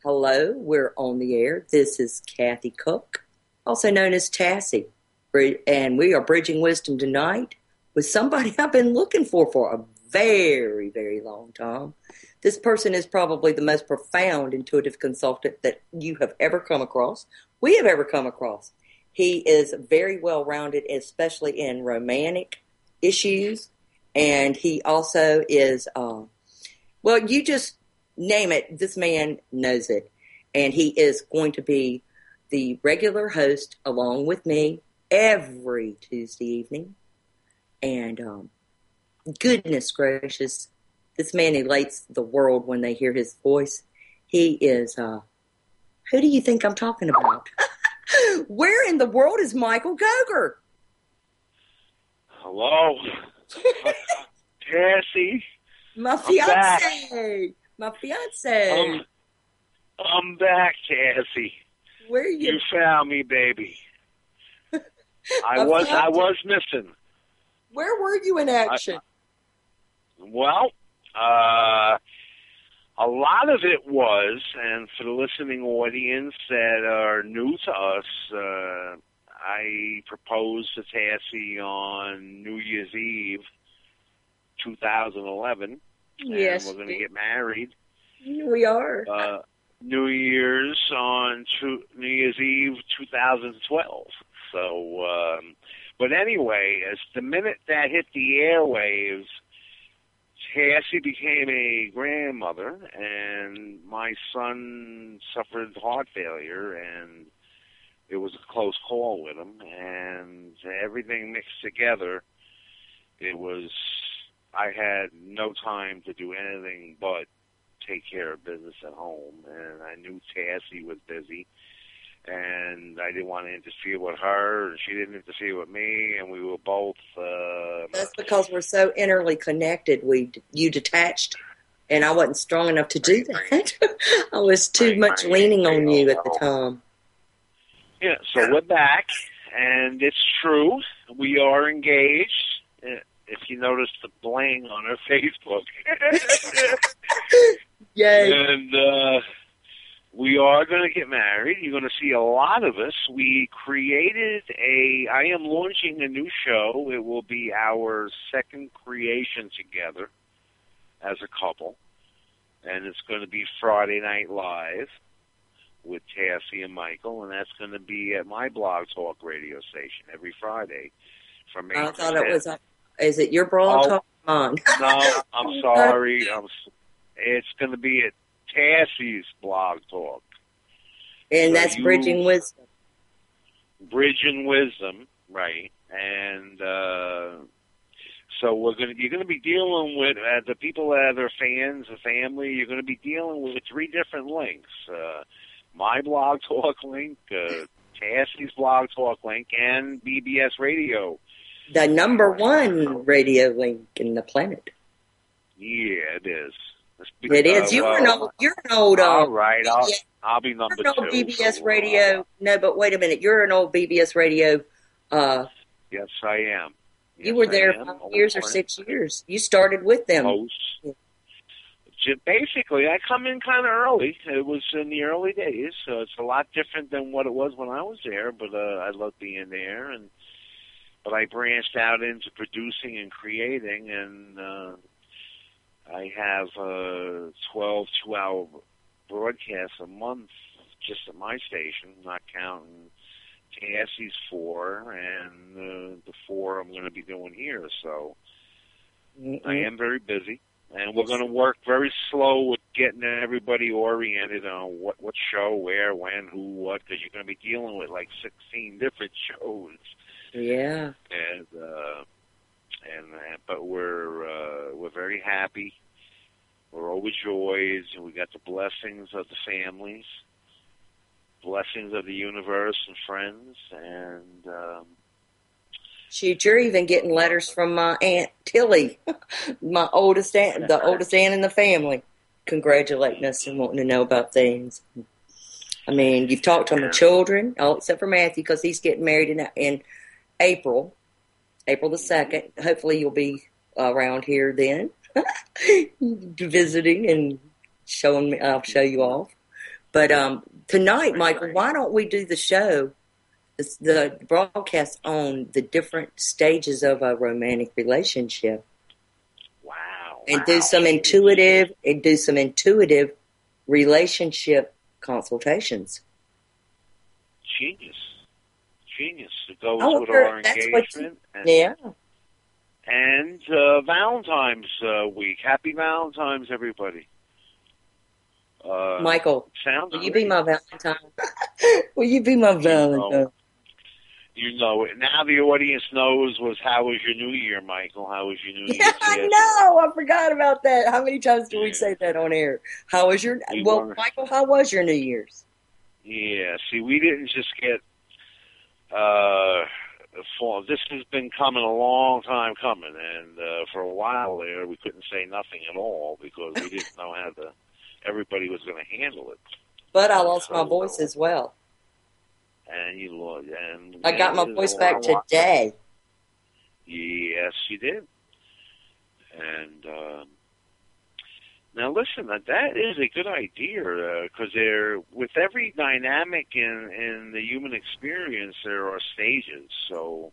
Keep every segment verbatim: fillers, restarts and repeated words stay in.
Hello, we're on the air. This is Kathy Cook, also known as Tassie, and we are bridging wisdom tonight with somebody I've been looking for for a very, very long time. This person is probably the most profound intuitive consultant that you have ever come across, we have ever come across. He is very well-rounded, especially in romantic issues, and he also is, uh, well, you just name it, this man knows it. And he is going to be the regular host along with me every Tuesday evening. And um, goodness gracious, this man elates the world when they hear his voice. He is, uh, who do you think I'm talking about? Where in the world is Michael Goger? Hello. Cassie. My fiance. My fiance. I'm, I'm back, Cassie. Where are you? You found me, baby. I was I was missing. Where were you in action? I, well, uh, a lot of it was, and for the listening audience that are new to us, uh, I proposed to Tassie on New Year's Eve, two thousand eleven. Yes, and we're going to get married. We are. Uh, New Year's on two, New Year's Eve, two thousand twelve. So, um, but anyway, as the minute that hit the airwaves, Cassie became a grandmother, and my son suffered heart failure, and it was a close call with him, and everything mixed together. It was. I had no time to do anything but take care of business at home, and I knew Tassie was busy, and I didn't want to interfere with her, and she didn't interfere with me, and we were both... Uh, That's because we're so innerly connected. We You detached, and I wasn't strong enough to do that. I was too right, much right, leaning right, on you right. at the time. Yeah, so we're back, and it's true. We are engaged. If you notice the bling on her Facebook. Yay. And uh, we are going to get married. You're going to see a lot of us. We created a, I am launching a new show. It will be our second creation together as a couple. And it's going to be Friday Night Live with Tassie and Michael. And that's going to be at my Blog Talk radio station every Friday from eight I to thought ten. it was... A- Is it your blog oh, talk? Mine? No, I'm sorry. I'm, it's going to be at Tassie's Blog Talk. And so that's you, Bridging Wisdom. Bridging Wisdom, right. And uh, so we're going to, you're going to be dealing with, uh, the people that are fans, the family, you're going to be dealing with three different links. Uh, my Blog Talk link, uh, Tassie's Blog Talk link, and B B S Radio. The number one radio link in the planet. Yeah, it is. It is. Uh, you're, well, an old, you're an old... All uh, right, I'll, yeah, I'll be number you're an old two. B B S so, radio... Uh, no, but wait a minute. You're an old B B S radio... Uh, yes, I am. Yes, you were there I am. five years or six years. You started with them. Host. Yeah. Basically, I come in kind of early. It was in the early days, so it's a lot different than what it was when I was there, but uh, I love being there, and But I branched out into producing and creating, and uh, I have uh, twelve two-hour broadcasts a month just at my station, not counting Tassie's four and uh, the four I'm going to be doing here. So mm-hmm. I am very busy, and we're going to work very slow with getting everybody oriented on what, what show, where, when, who, what, because you're going to be dealing with like sixteen different shows. Yeah. And uh, and uh, but we're uh, we're very happy. We're overjoyed, and we got the blessings of the families, blessings of the universe and friends, and um, shoot, you're even getting letters from my Aunt Tilly, my oldest aunt, the oldest aunt in the family, congratulating us and wanting to know about things. I mean, you've talked to my children, all except for Matthew, because he's getting married in in April, April the second. Hopefully you'll be around here then, visiting and showing me, I'll show you off. But um, tonight, Michael, why don't we do the show, the, the broadcast on the different stages of a romantic relationship? Wow. And wow. do some intuitive, and do some intuitive relationship consultations. Genius. Genius. It goes I with wonder our if that's what engagement. you- and, Yeah. And uh, Valentine's uh, week. Happy Valentine's, everybody. Uh, Michael, sounds will you great. be my Valentine? Will you be my Valentine? know. You know it. Now the audience knows was how was your New Year, Michael? How was your New Year? Yeah, I know. I forgot about that. How many times do we Yeah. say that on air? How was your We well, were- Michael? How was your New Year's? Yeah, see, we didn't just get, uh, fall. This has been coming a long time coming, and uh, for a while there, we couldn't say nothing at all because we didn't know how to, everybody was going to handle it. But I lost So, my voice as well. And you lost, and I got my it was voice a back lot. today. Yes, you did. And um, now, listen, that that is a good idea because there, with every dynamic in in the human experience, there are stages. So,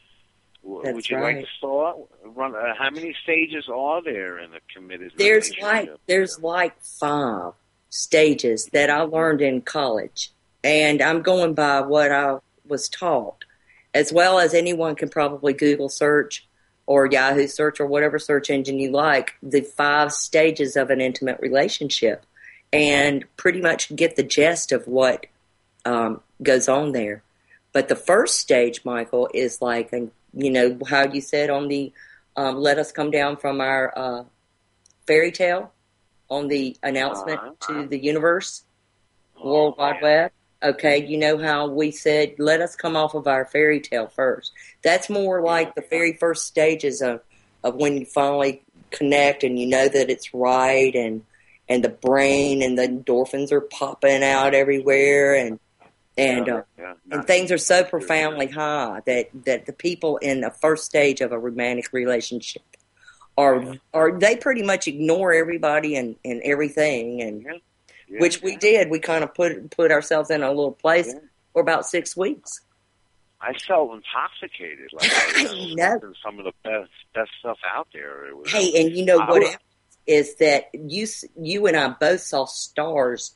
w- That's would you right. like to start? Run. Uh, how many stages are there in a committed There's relationship? like there's like five stages that I learned in college, and I'm going by what I was taught, as well as anyone can probably Google search or Yahoo search or whatever search engine you like, the five stages of an intimate relationship, and pretty much get the gist of what um, goes on there. But the first stage, Michael, is like, you know, how you said on the um, let us come down from our uh, fairy tale on the announcement Uh-huh. to the universe, Oh, World Wide yeah. Web. Okay, you know how we said, let us come off of our fairy tale first. That's more like the very first stages of, of when you finally connect and you know that it's right, and and the brain and the endorphins are popping out everywhere, and and uh, Yeah, and things are so profoundly high that, that the people in the first stage of a romantic relationship are are they pretty much ignore everybody and, and everything, and Yeah. Yeah, which we yeah. did. We kind of put put ourselves in a little place Yeah. for about six weeks. I felt intoxicated. Like I was I know. smoking some of the best best stuff out there. It was, Hey, and you know I what was- else is that you s- you and I both saw stars,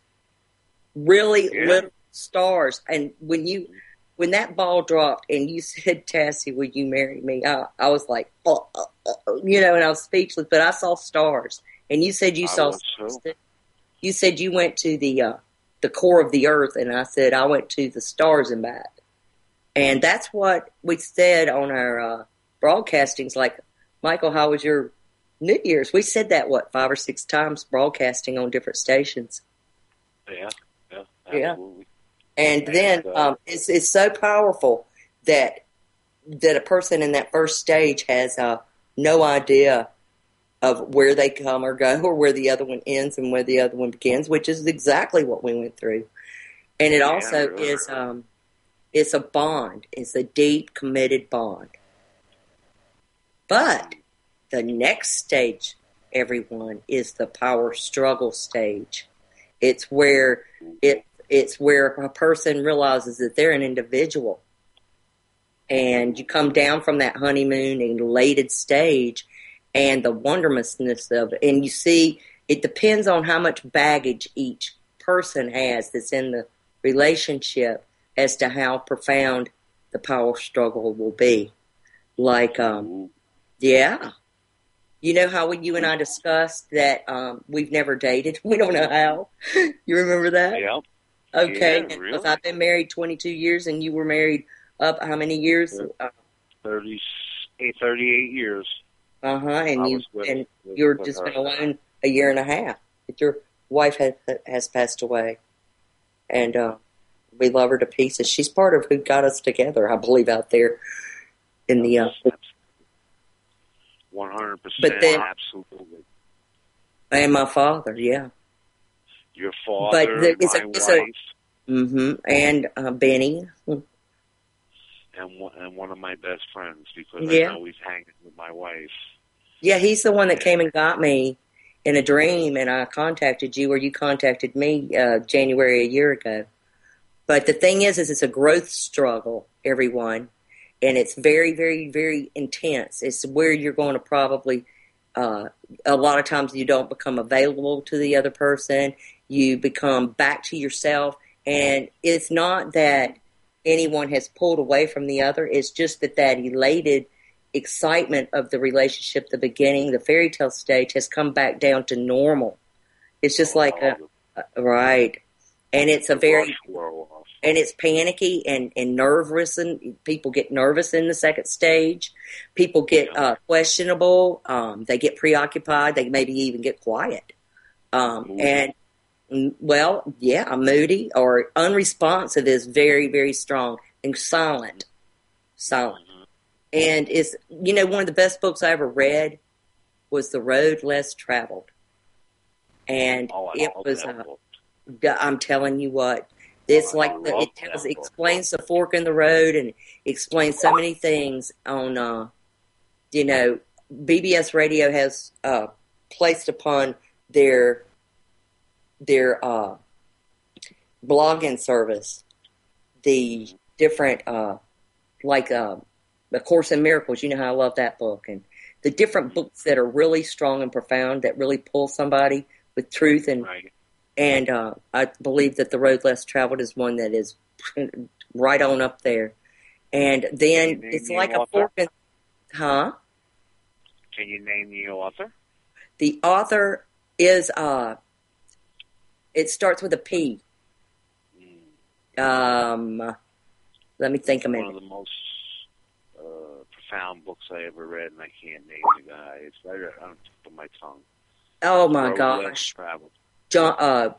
really Yeah. little stars. And when you when that ball dropped and you said, "Tassie, will you marry me?" I, I was like, oh, oh, oh, you know, and I was speechless. But I saw stars, and you said you I saw was stars. too. You said you went to the uh, the core of the earth, and I said I went to the stars and back. And that's what we said on our uh, broadcastings. Like, Michael, how was your New Year's? We said that, what, five or six times broadcasting on different stations. Yeah, yeah, Yeah. absolutely. And then And, uh, um, it's it's so powerful that that a person in that first stage has uh, no idea of where they come or go, or where the other one ends and where the other one begins, which is exactly what we went through. And it Yeah, also really. is um, it's a bond. It's a deep, committed bond. But the next stage, everyone, is the power struggle stage. It's where it it's where a person realizes that they're an individual, and you come down from that honeymoon elated stage and the wondermentness of it, and you see it depends on how much baggage each person has that's in the relationship as to how profound the power struggle will be. Like, um, yeah. You know how when you and I discussed that um, we've never dated? We don't know how. You remember that? Yeah. Okay. Yeah, Because really? I've been married twenty-two years, and you were married up how many years? Yeah. thirty-eight, thirty-eight years. Uh huh. And I you was with- and with- you're with just her. been alone a year and a half. That your wife has has passed away, and uh, we love her to pieces. She's part of who got us together, I believe, out there in the. Uh, one hundred percent. But then- Absolutely. and my father, yeah. Your father, there is my a- it's a- wife, Mm-hmm. And uh, Benny. and one, and one of my best friends, because Yeah. I know he's hanging with my wife. Yeah, he's the one that came and got me in a dream, and I contacted you, or you contacted me uh, January a year ago. But the thing is, is it's a growth struggle, everyone, and it's very, very, very intense. It's where you're going to probably, uh, a lot of times you don't become available to the other person. You become back to yourself, and it's not that anyone has pulled away from the other. It's just that that elated excitement of the relationship, the beginning, the fairy tale stage, has come back down to normal. It's just like a, a right. And it's a very, and it's panicky and, and nervous, and people get nervous in the second stage. People get uh, questionable. Um, they get preoccupied. They maybe even get quiet. Um, and, well, yeah, moody or unresponsive is very, very strong, and silent. Silent. And it's, you know, one of the best books I ever read was The Road Less Traveled. And oh, it was, uh, I'm telling you what, it's like the, it tells, explains the fork in the road, and explains so many things on, uh, you know, B B S Radio has uh, placed upon their their uh, blogging service the different, uh, like uh, A Course in Miracles. You know how I love that book, and the different books that are really strong and profound that really pull somebody with truth and. Right. And uh, I believe that The Road Less Traveled is one that is right on up there. And then it's like a fork in, huh? Can you name the author? The author is, uh, it starts with a P. Mm. Um, let me think a minute. One of the most uh, profound books I ever read, and I can't name the guy. It's right on the tip of my tongue. Oh, my Road gosh. Less Traveled. John, uh,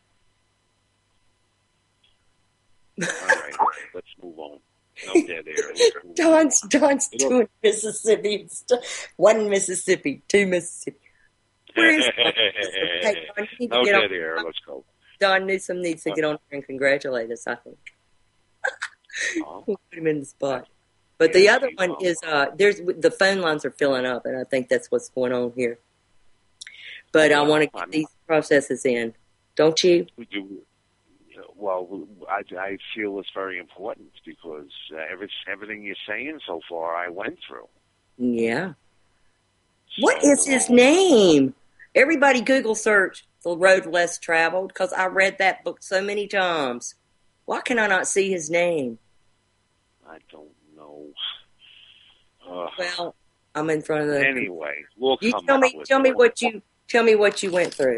all right, let's move on. No dead air. Don's, Don's doing Mississippi. One Mississippi, two Mississippi. Where is hey, Don, you need to no get dead on. air. Let's go. Don Newsom needs to get on here and congratulate us, I think. Oh. We'll put him in the spot. But the other one is, uh, there's the phone lines are filling up, and I think that's what's going on here. But I want to get these processes in, don't you? We do. Well, I, I feel it's very important because uh, every, everything you're saying so far, I went through. Yeah. So, what is his name? Everybody Google search The Road Less Traveled, because I read that book so many times. Why can I not see his name? I don't know. Uh, well, I'm in front of the. Anyway, we'll you come tell me. up with Tell me it. what you. Tell me what you went through.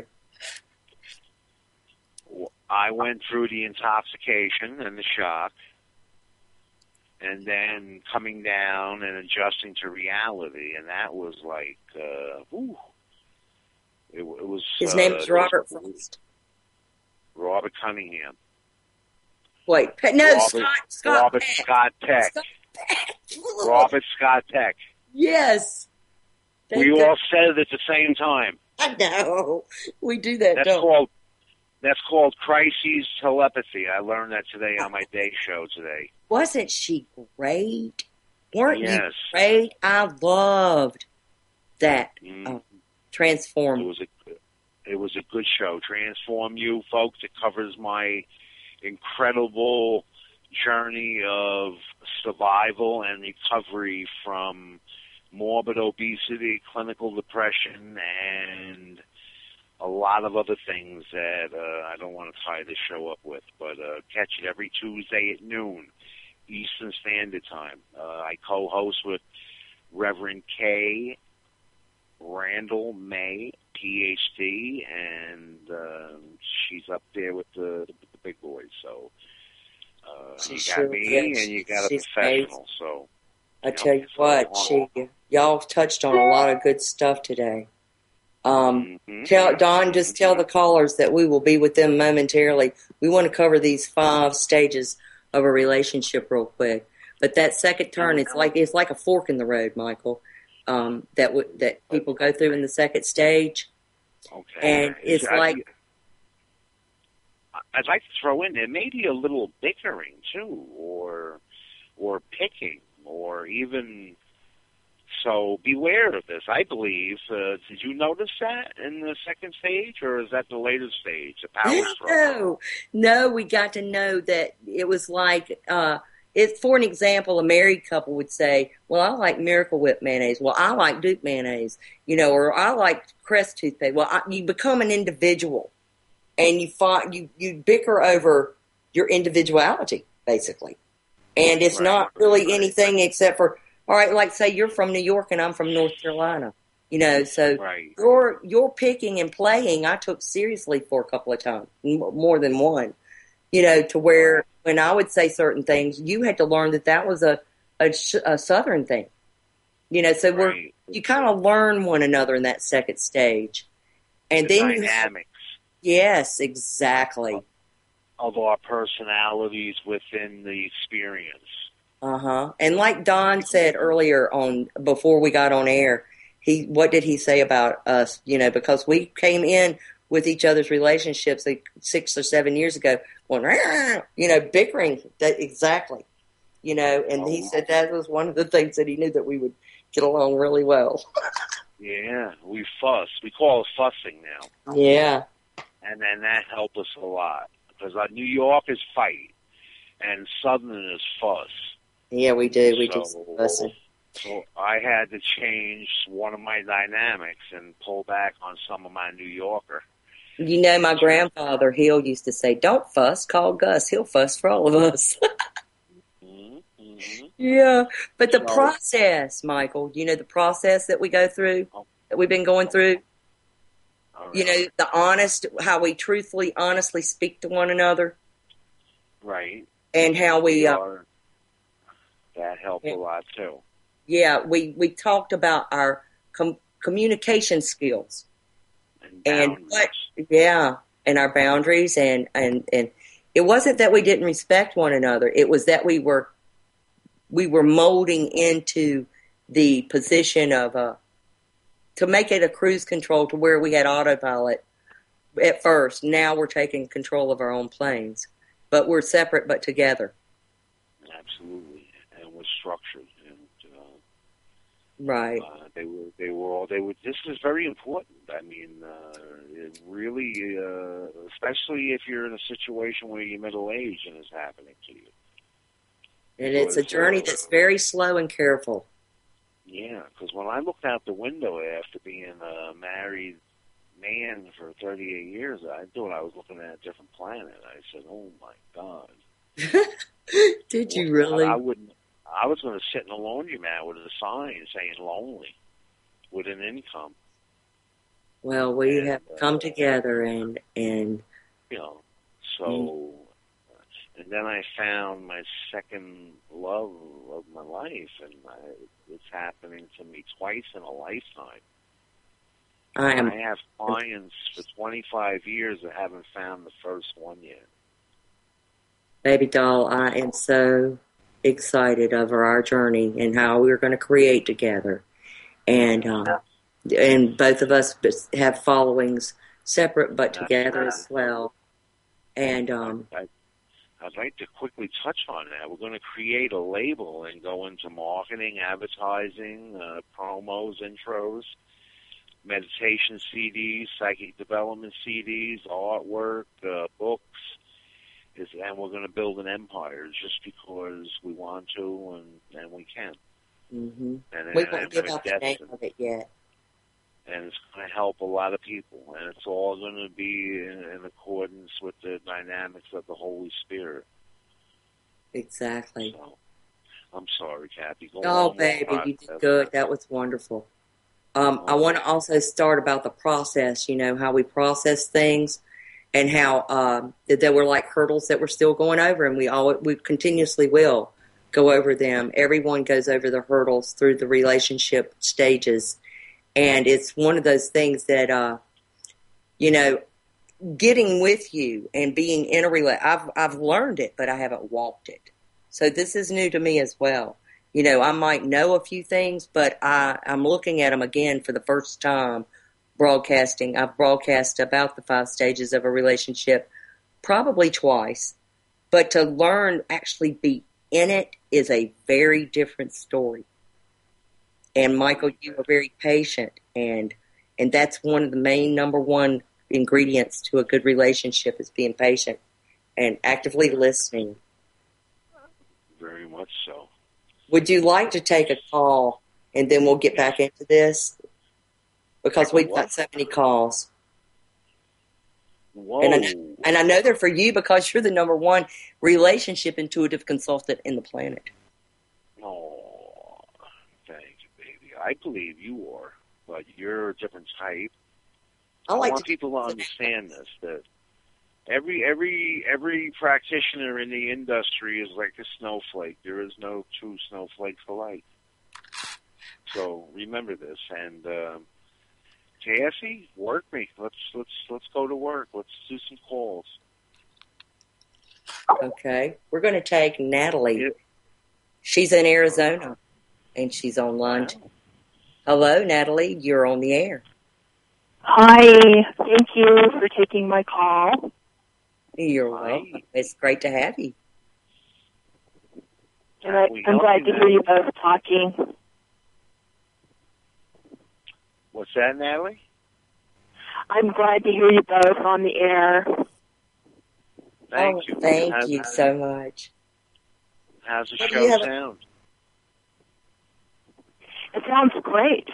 I went through the intoxication and the shock, and then coming down and adjusting to reality, and that was like, uh, ooh, it, it was. His uh, name is Robert Frost. Robert Cunningham. Wait, no, Robert, Scott. Scott Robert Peck. Scott Peck. Scott Peck. Robert Scott Peck. Yes. Thank we God. all said it at the same time. I know. We do that, That's don't called That's called crises telepathy. I learned that today on my day show today. Wasn't she great? Weren't yes. you great? I loved that. Mm. Uh, Transform. It was a it was a good show. Transform You, folks. It covers my incredible journey of survival and recovery from morbid obesity, clinical depression, and a lot of other things that uh, I don't want to tie this show up with. But uh, catch it every Tuesday at noon, Eastern Standard Time. Uh, I co-host with Reverend K. Randall May, P H D, and uh, she's up there with the, with the big boys. So uh, you got sure me, is. and you got she's a professional. amazing. So I you tell know, you what, she y'all touched on a lot of good stuff today. Um, mm-hmm. tell Don, just tell the callers that we will be with them momentarily. We want to cover these five stages of a relationship real quick. But that second turn, it's like it's like a fork in the road, Michael. Um, that w- that people go through in the second stage, okay. And it's I'd, like I'd like to throw in there maybe a little bickering too, or or picking, or even So beware of this. I believe. Uh, did you notice that in the second stage, or is that the later stage, the power struggle? No, no, we got to know that it was like, uh, it, for an example, a married couple would say, well, I like Miracle Whip mayonnaise. Well, I like Duke mayonnaise, you know, or I like Crest toothpaste. Well, I, you become an individual, and you find, you, you bicker over your individuality, basically. And it's Right, not really right. anything except for, all right, like say you're from New York and I'm from North Carolina, you know, so Right. your your picking and playing I took seriously for a couple of times, more than one, you know, to where when I would say certain things, you had to learn that that was a a, a Southern thing, you know, so we're Right. you kind of learn one another in that second stage, and The then you have, dynamics yes, exactly. of our personalities within the experience. Uh-huh. And like Don said earlier on, before we got on air, he, what did he say about us? You know, because we came in with each other's relationships like six or seven years ago, going, you know, bickering. That, exactly. You know, and he said that was one of the things that he knew that we would get along really well. Yeah, we fuss. We call it fussing now. Yeah. And then that helped us a lot. Because uh, New York is fight, and Southern is fuss. Yeah, we do. We so, do fussing. So I had to change one of my dynamics and pull back on some of my New Yorker. You know, my grandfather, Hill, used to say, don't fuss, call Gus. He'll fuss for all of us. mm-hmm, mm-hmm. Yeah, but the so, process, Michael, you know, the process that we go through, that we've been going through, right. you know, the honest, how we truthfully, honestly speak to one another. Right. And how we... we uh, are, that helped yeah. a lot, too. Yeah, we, we talked about our com- communication skills. And, and what, yeah, and our boundaries. And, and, and it wasn't that we didn't respect one another. It was that we were we were molding into the position of uh, to make it a cruise control to where we had autopilot at first. Now we're taking control of our own planes, but we're separate but together. Absolutely, and we're structured. And, uh, right. Uh, they were. They were all. They were. This is very important. I mean, uh, it really, uh, especially if you're in a situation where you're middle aged and it's happening to you. And it's a journey that's very slow and careful. Yeah, because when I looked out the window after being a married man for thirty-eight years, I thought I was looking at a different planet. I said, "Oh my God!" Did you well, really? I, I wouldn't. I was going to sit in a laundromat with a sign saying "lonely," with an income. Well, we and, have uh, come together, and and you know, so. Mm. And then I found my second love of my life, and I, it's happening to me twice in a lifetime. I am. I have clients for twenty-five years that haven't found the first one yet. Baby doll, I am so excited over our journey and how we're going to create together. And uh, and both of us have followings separate but together as well. And um, I, I'd like to quickly touch on that. We're going to create a label and go into marketing, advertising, uh, promos, intros, meditation C Ds, psychic development C Ds, artwork, uh, books, is, and we're going to build an empire just because we want to and, and we can. Mm-hmm. And, we and, won't and give out the name of it yet. And it's going to help a lot of people, and it's all going to be in, in accordance with the dynamics of the Holy Spirit. Exactly. So, I'm sorry, Kathy. Go oh, on baby, you did good. That was wonderful. Um, I want to also start about the process, you know, how we process things and how um, that there were like hurdles that we're still going over, and we all we continuously will go over them. Everyone goes over the hurdles through the relationship stages. And it's one of those things that, uh, you know, getting with you and being in a relationship, I've, I've learned it, but I haven't walked it. So this is new to me as well. You know, I might know a few things, but I, I'm looking at them again for the first time broadcasting. I've broadcast about the five stages of a relationship probably twice, but to learn actually be in it is a very different story. And Michael, you are very patient, and and that's one of the main number one ingredients to a good relationship is being patient and actively listening. Very much so. Would you like to take a call, and then we'll get back into this? Because we've got so many calls. Whoa. And I, and I know they're for you because you're the number one relationship intuitive consultant in the planet. Oh, thank you, baby. I believe you are, but you're a different type. I, like I want to people to understand this, that every every every practitioner in the industry is like a snowflake. There is no two snowflakes alike. So remember this, and uh, Cassie, work me. Let's let's let's go to work. Let's do some calls. Okay, we're going to take Natalie. Yeah. She's in Arizona, and she's online. Wow. Hello, Natalie. You're on the air. Hi. Thank you for taking my call. You're welcome. It's great to have you. And I, I'm glad to hear you both talking. What's that, Natalie? I'm glad to hear you both on the air. Thank oh, you. Thank how's, you so much. How's the what show have... sound? It sounds great.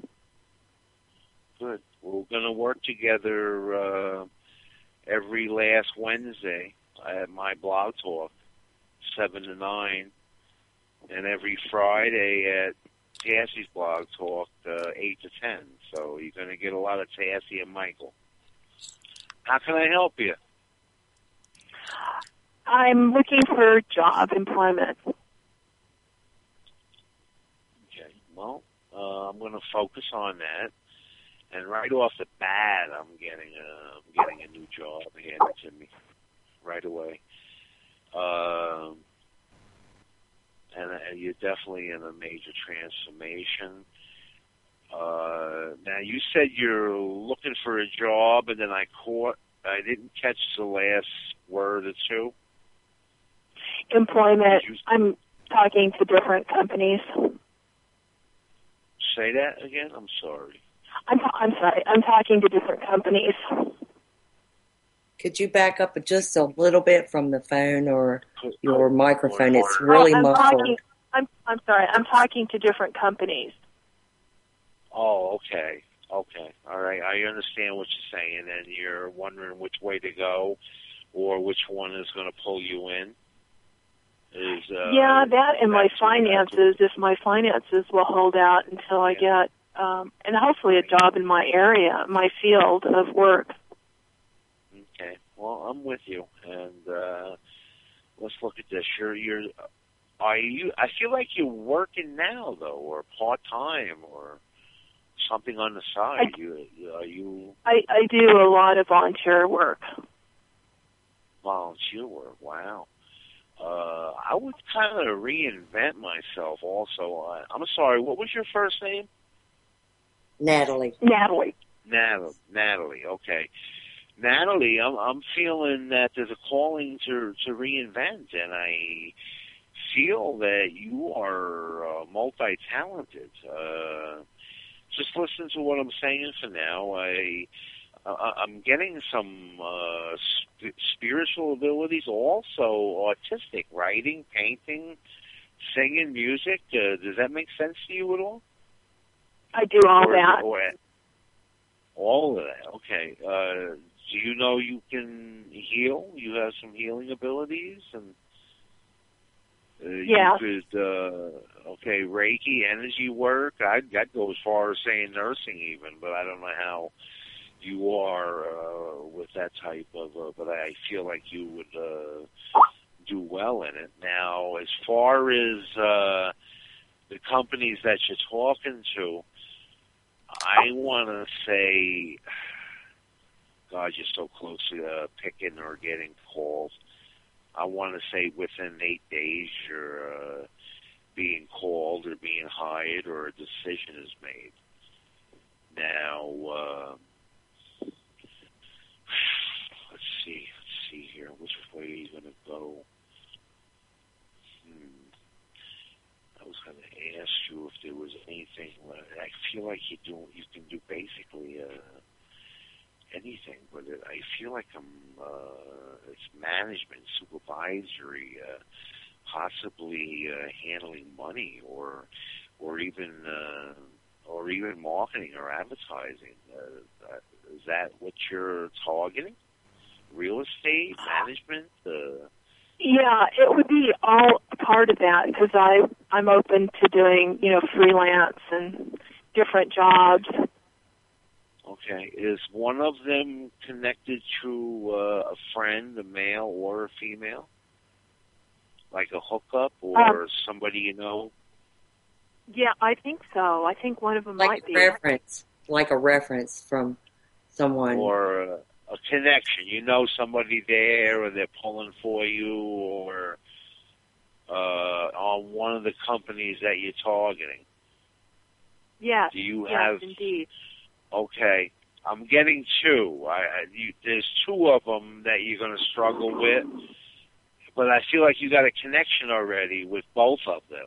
Good. We're going to work together uh, every last Wednesday at my blog talk, seven to nine, and every Friday at Tassie's blog talk, uh, eight to ten. So you're going to get a lot of Tassie and Michael. How can I help you? I'm looking for job employment. Okay. Well, uh, I'm going to focus on that. And right off the bat, I'm getting a, I'm getting a new job handed to me right away. Um, and uh, you're definitely in a major transformation. Uh, now, you said you're looking for a job, and then I caught, I didn't catch the last word or two. Employment. You, I'm talking to different companies. Say that again? I'm sorry. I'm, I'm sorry. I'm talking to different companies. Could you back up just a little bit from the phone or your microphone? It's really I'm muffled. Talking, I'm, I'm sorry. I'm talking to different companies. Oh, okay. Okay. All right. I understand what you're saying, and you're wondering which way to go or which one is going to pull you in. Is, uh, yeah, that and my finances, if my finances will hold out until I yeah. get, um, and hopefully a job in my area, my field of work. Okay. Well, I'm with you, and uh, let's look at this. You're, you're, are you? I feel like you're working now, though, or part time, or something on the side. I, you, are you? I, I do a lot of volunteer work. Volunteer work. Wow. Uh, I would kind of reinvent myself. Also, uh, I'm sorry. What was your first name? Natalie. Natalie. Natalie. Natalie. Okay. Natalie, I'm I'm feeling that there's a calling to to reinvent, and I feel that you are uh, multi-talented. Uh, just listen to what I'm saying for now. I, I I'm getting some uh, sp- spiritual abilities, also autistic, writing, painting, singing, music. Uh, does that make sense to you at all? I do all or, that. Or, all of that. Okay. Uh, do you know you can heal? You have some healing abilities, and uh, yeah. you could. Uh, okay, Reiki, energy work. I'd, I'd go as far as saying nursing, even, but I don't know how you are uh, with that type of. Uh, but I feel like you would uh, do well in it. Now, as far as uh, the companies that you're talking to, I want to say, God, you're so close to uh, picking or getting called. I want to say within eight days you're uh, being called or being hired or a decision is made. Now, uh, let's see, let's see here. Which way are you going to go? Hmm. I was going to ask you if there was anything. Uh, I feel like you do. You can do basically uh, anything, but it, I feel like I'm. Uh, it's management, supervisory, uh, possibly uh, handling money, or or even uh, or even marketing or advertising. Uh, is that what you're targeting? Real estate management. Uh, Yeah, it would be all a part of that because I I'm open to doing you know freelance and different jobs. Okay, is one of them connected to uh, a friend, a male or a female, like a hookup or um, somebody you know? Yeah, I think so. I think one of them Like might a be reference, like a reference from someone. Or uh, a connection. You know somebody there, or they're pulling for you, or uh, on one of the companies that you're targeting. Yes, Do you yes, have? indeed. Okay, I'm getting two. I, I you, there's two of them that you're going to struggle with, but I feel like you got a connection already with both of them.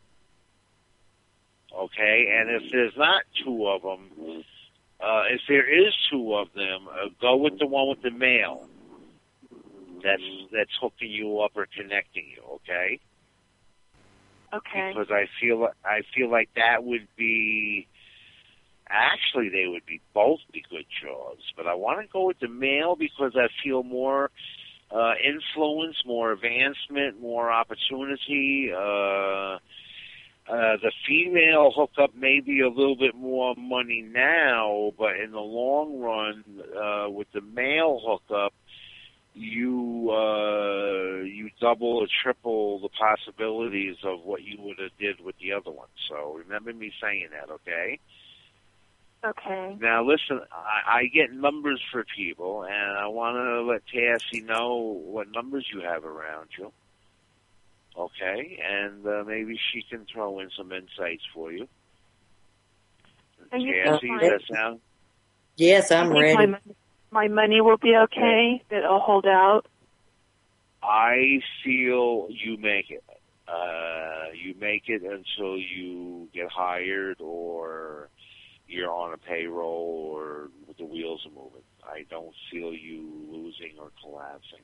Okay, and if there's not two of them, uh, if there is two of them, uh, go with the one with the male. That's that's hooking you up or connecting you. Okay. Okay. Because I feel I feel like that would be. Actually, they would be both be good jobs, but I want to go with the male because I feel more uh, influence, more advancement, more opportunity. Uh, uh, the female hookup may be a little bit more money now, but in the long run, uh, with the male hookup, you uh, you double or triple the possibilities of what you would have did with the other one. So remember me saying that, okay? Okay. Now, listen, I, I get numbers for people, and I want to let Tassie know what numbers you have around you. Okay? And uh, maybe she can throw in some insights for you. And you Tassie, think does that sound? Yes, I'm I think ready. my, my money will be okay, that it'll hold out. I feel you make it. Uh, you make it until you get hired or you're on a payroll or the wheels are moving. I don't feel you losing or collapsing.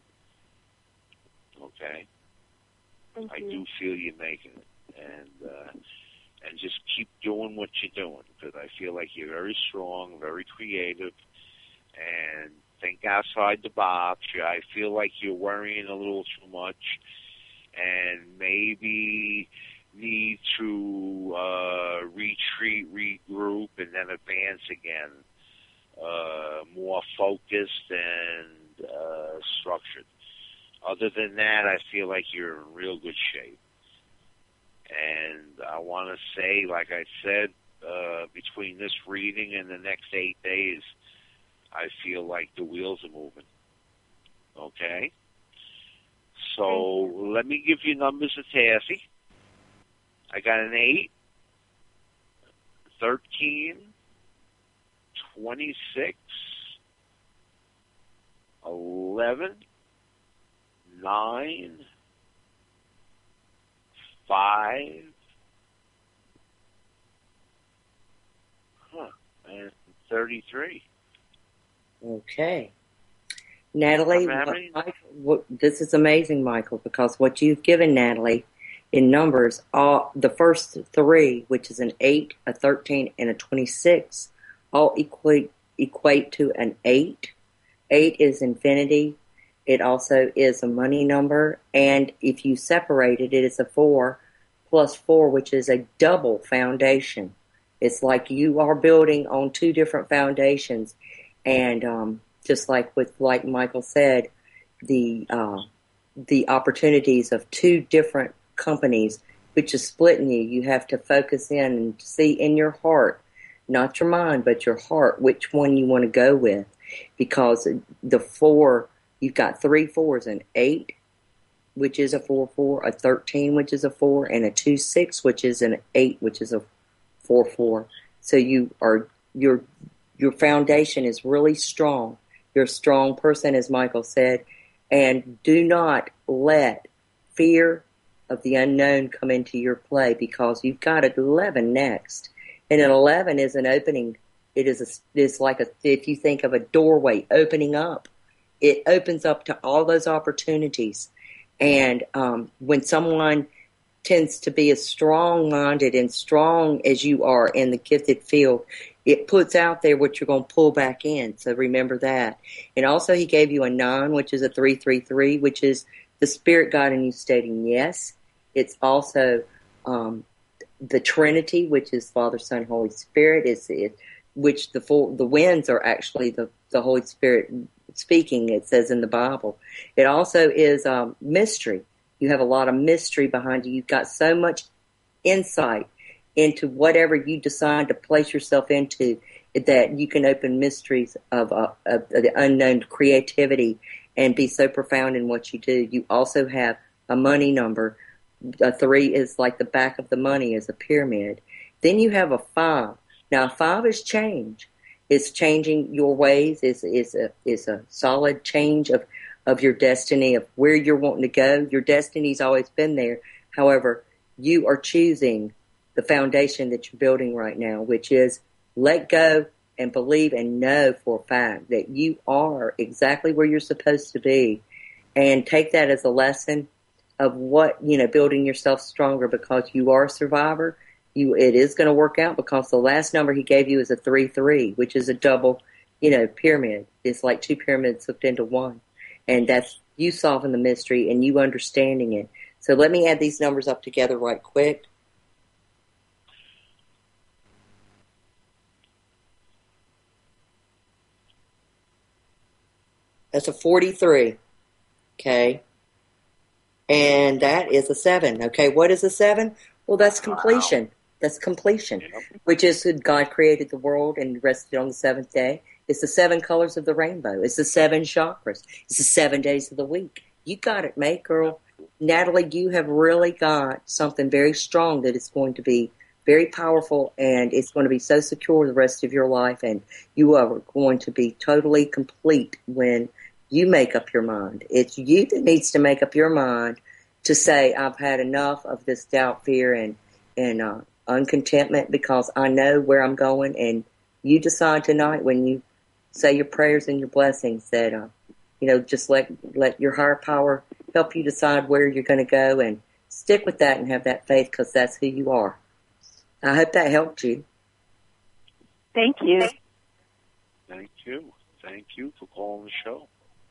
Okay? Thank I you. do feel you making it. And uh, and just keep doing what you're doing because I feel like you're very strong, very creative, and think outside the box. I feel like you're worrying a little too much and maybe need to uh, retreat, regroup, and then advance again, uh, more focused and uh, structured. Other than that, I feel like you're in real good shape. And I want to say, like I said, uh, between this reading and the next eight days, I feel like the wheels are moving. Okay? So let me give you numbers to Tassie. I got an eight, thirteen, twenty-six, eleven, nine, five, huh, and thirty-three. Okay. Natalie, I'm what, having- Michael, what, this is amazing, Michael, because what you've given Natalie in numbers, all the first three, which is an eight, a thirteen, and a twenty-six, all equate equate to an eight. Eight is infinity. It also is a money number, and if you separate it, it is a four plus four, which is a double foundation. It's like you are building on two different foundations, and um, just like with like Michael said, the uh, the opportunities of two different companies, which is splitting you. You have to focus in and see in your heart, not your mind, but your heart, which one you want to go with, because the four, you've got three fours, an eight, which is a four four, a thirteen, which is a four, and a two six, which is an eight, which is a four four. So you are your your foundation is really strong. You're a strong person, as Michael said, and do not let fear, of the unknown come into your play, because you've got eleven next. And an eleven is an opening. It is a, it's like a, if you think of a doorway opening up, it opens up to all those opportunities. And um, when someone tends to be as strong-minded and strong as you are in the gifted field, it puts out there what you're going to pull back in. So remember that. And also he gave you a nine, which is a three three three, which is the Spirit guiding you stating yes. It's also um, the Trinity, which is Father, Son, Holy Spirit, is it, which the four, the winds are actually the, the Holy Spirit speaking, it says in the Bible. It also is um, mystery. You have a lot of mystery behind you. You've got so much insight into whatever you decide to place yourself into that you can open mysteries of, uh, of, of the unknown creativity and be so profound in what you do. You also have a money number. A three is like the back of the money is a pyramid. Then you have a five. Now, five is change. It's changing your ways. It's, it's, a, it's a solid change of, of your destiny, of where you're wanting to go. Your destiny's always been there. However, you are choosing the foundation that you're building right now, which is let go and believe and know for a fact that you are exactly where you're supposed to be, and take that as a lesson of what, you know, building yourself stronger, because you are a survivor. You, it is going to work out, because the last number he gave you is a three three, which is a double, you know, pyramid. It's like two pyramids hooked into one. And that's you solving the mystery and you understanding it. So let me add these numbers up together right quick. That's a forty-three. Okay. And that is a seven. Okay. What is a seven? Well, that's completion. Wow. That's completion, yep. Which is God created the world and rested on the seventh day. It's the seven colors of the rainbow. It's the seven chakras. It's the seven days of the week. You got it, mate, girl. Natalie, you have really got something very strong that is going to be very powerful, and it's going to be so secure the rest of your life, and you are going to be totally complete when you make up your mind. It's you that needs to make up your mind to say, I've had enough of this doubt, fear, and, and uh, uncontentment, because I know where I'm going, and you decide tonight when you say your prayers and your blessings that, uh, you know, just let let your higher power help you decide where you're going to go, and stick with that and have that faith, because that's who you are. I hope that helped you. Thank you. Thank you. Thank you for calling the show.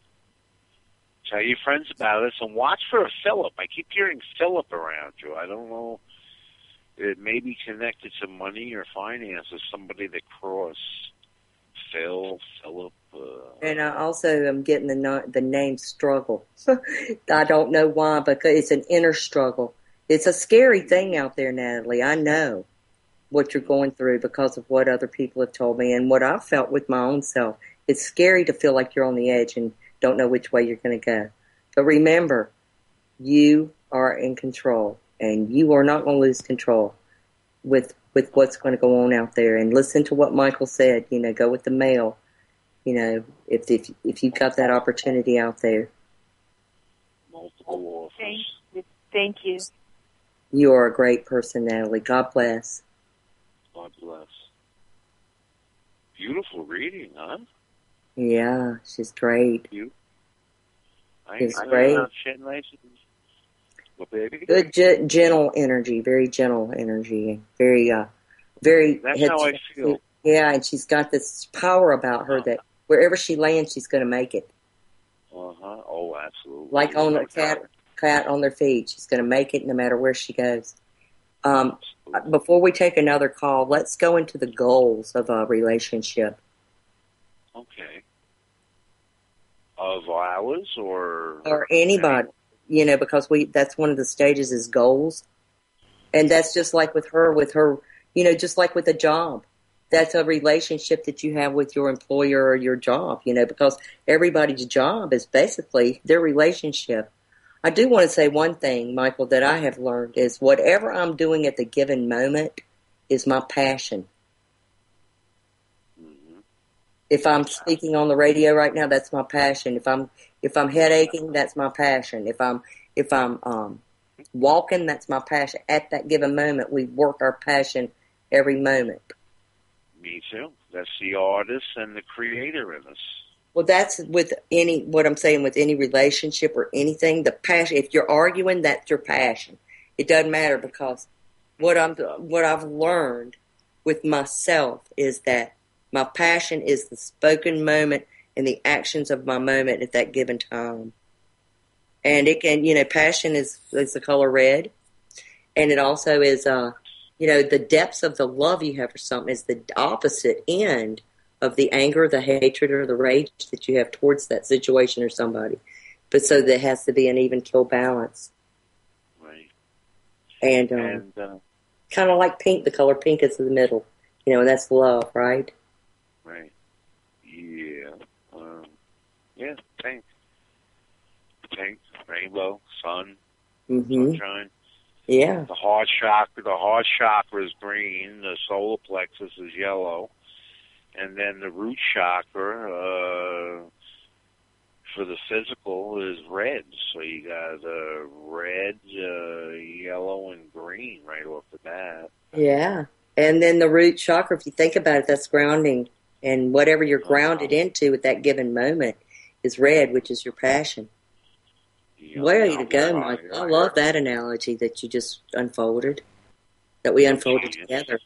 Tell your friends about us, and watch for a Philip. I keep hearing Philip around you. I don't know. It may be connected to money or finances. Somebody that cross Phil, Philip. Uh, and I also am getting the the name struggle. I don't know why, because it's an inner struggle. It's a scary thing out there, Natalie. I know what you're going through because of what other people have told me and what I've felt with my own self. It's scary to feel like you're on the edge and don't know which way you're going to go. But remember, you are in control, and you are not going to lose control with with what's going to go on out there. And listen to what Michael said. You know, go with the male. You know, if if if you've got that opportunity out there. Multiple offers. Thank you. Thank you. You are a great person, Natalie. God bless. God bless. Beautiful reading, huh? Yeah, she's great. You? I, she's I great. Nice. Well, baby. Good, ge- gentle energy, very gentle energy, very, uh, very. That's how I feel. Yeah, and she's got this power about her that wherever she lands, she's going to make it. Uh huh. Oh, absolutely. Like on a cat, cat on their feet, she's going to make it no matter where she goes. Um, before we take another call, let's go into the goals of a relationship. Okay. Of ours or or anybody, you know, because we that's one of the stages is goals, and that's just like with her, with her, you know, just like with a job. That's a relationship that you have with your employer or your job, you know, because everybody's job is basically their relationship. I do want to say one thing, Michael, that I have learned is whatever I'm doing at the given moment is my passion. Mm-hmm. If I'm speaking on the radio right now, that's my passion. If I'm if I'm head aching, that's my passion. If I'm if I'm um walking, that's my passion. At that given moment, we work our passion every moment. Me too. That's the artist and the creator in us. Well, that's with any, what I'm saying, with any relationship or anything, the passion, if you're arguing, that's your passion. It doesn't matter, because what I'm, what I've learned with myself is that my passion is the spoken moment and the actions of my moment at that given time. And it can, you know, passion is, is the color red. And it also is, uh, you know, the depths of the love you have for something is the opposite end of the anger, the hatred, or the rage that you have towards that situation or somebody. But so there has to be an even kill balance. Right. And, um, and uh, kind of like pink, the color pink is in the middle. You know, and that's love, right? Right. Yeah. Um, yeah, pink. Pink, rainbow, sun, Mm-hmm. sunshine. Yeah. The heart chakra, the heart chakra is green. The solar plexus is yellow, and then the root chakra uh, for the physical is red. So you got uh, red, uh, yellow, and green right off the bat. Yeah. And then the root chakra, if you think about it, that's grounding. And whatever you're grounded into at that given moment is red, which is your passion. Yeah, Way to go, yeah, Mike. yeah, I yeah. love that analogy that you just unfolded, that we unfolded Genius. together.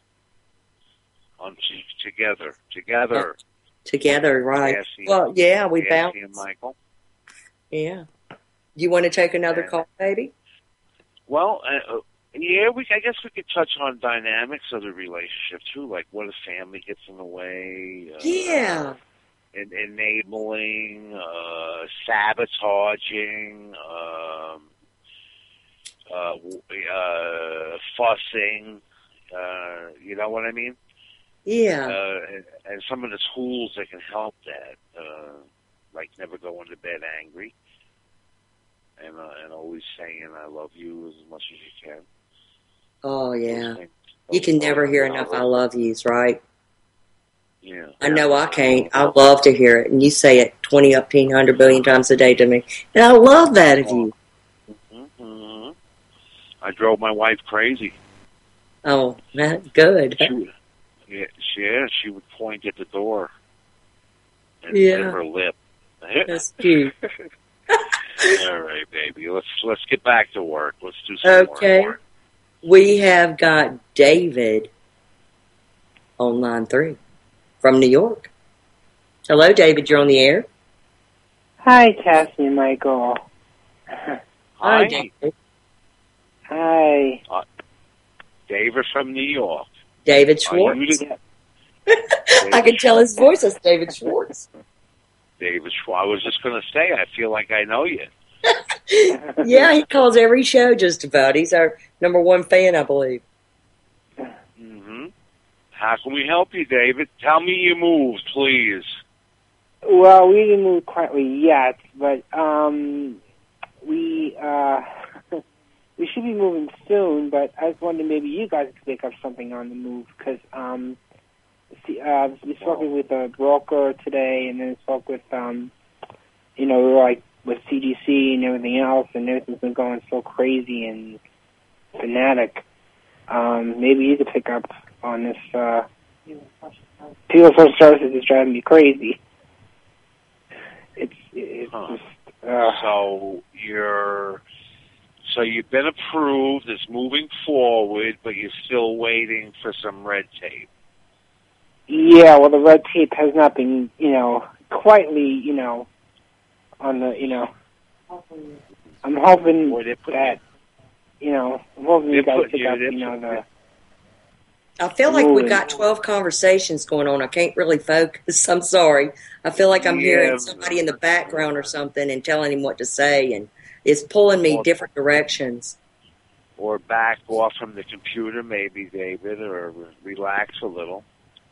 On t- together, together. Together, right. Cassie, Well, yeah, we Cassie bounce. and Michael. Yeah. You want to take another Yeah. call, baby? Well, uh, yeah, we. I guess we could touch on dynamics of the relationship too, like what if family gets in the way. Uh, Yeah. en- enabling, uh, sabotaging, um, uh, w- uh, fussing. Uh, you know what I mean? Yeah. Uh, and, and some of the tools that can help that, uh, like never going to bed angry, and uh, and always saying "I love you" as much as you can. Oh, yeah. Those things- You can those- never hear those- enough I love yous, right? Yeah. I know I can't. I love to hear it. And you say it twenty up one hundred billion times a day to me. And I love that of you. Mm-hmm. I drove my wife crazy. Oh, that's good. She would, yeah, she, yeah, she would point at the door and Yeah. bit her lip. That's cute. All right, baby. Let's let's get back to work. Let's do some Okay. more. We have got David on line three from New York. Hello, David. You're on the air. Hi, Cassie and Michael. Hi, David. Hi. David from New York. David Are Schwartz. you the- I can tell his voice. That's David Schwartz. David Schwartz. I was just going to say, I feel like I know you. Yeah, he calls every show just about. He's our number one fan, I believe. Mm-hmm. How can we help you, David? Tell me your moves, please. Well, we didn't move quite yet, but um, we uh, we should be moving soon. But I was wondering maybe you guys could pick up something on the move because um, see, uh, we spoke with a broker today, and then spoke with um, you know, we were like with C D C and everything else, and everything's been going so crazy and fanatic. Um, maybe you could pick up on this. Uh, people social services is driving me crazy. It's it's Huh. just uh, So you're, so you've been approved. It's moving forward, but you're still waiting for some red tape. yeah. Well, the red tape has not been, you know, quietly, you know, on the, you know. I'm hoping Boy, they put that, you know, I'm hoping you They guys put pick you- up, they you know, put- the. I feel like we've Moving. got twelve conversations going on. I can't really focus. I'm sorry. I feel like I'm Yeah. hearing somebody in the background or something and telling him what to say, and it's pulling me different directions. or back off from the computer, maybe, David, or relax a little.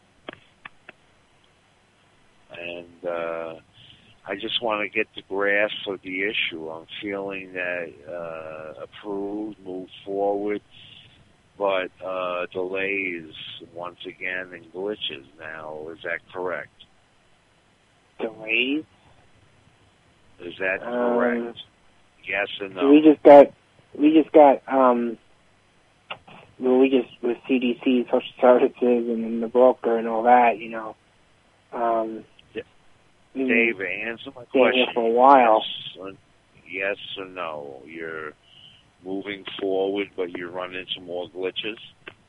And uh, I just want to get the grasp of the issue. I'm feeling that uh, approved, move forward, but uh, delays once again and glitches now. Is that correct? Delays. Is that Um, correct? Yes or So no? we just got we just got, um, well, we just, with C D C, social services, and then the broker and all that, you know, um, yeah. Dave, answer my staying question. here for a while. Yes or, yes or no? You're moving forward, but you run into more glitches?